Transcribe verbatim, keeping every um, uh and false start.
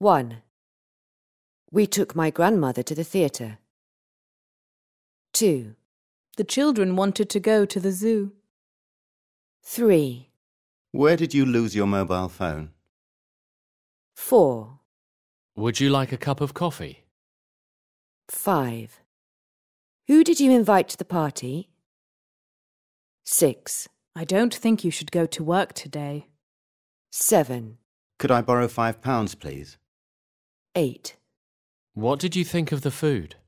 one. We took my grandmother to the theatre. two. The children wanted to go to the zoo. three. Where did you lose your mobile phone? four. Would you like a cup of coffee? five. Who did you invite to the party? six. I don't think you should go to work today. seven. Could I borrow five pounds, please? eight. What did you think of the food?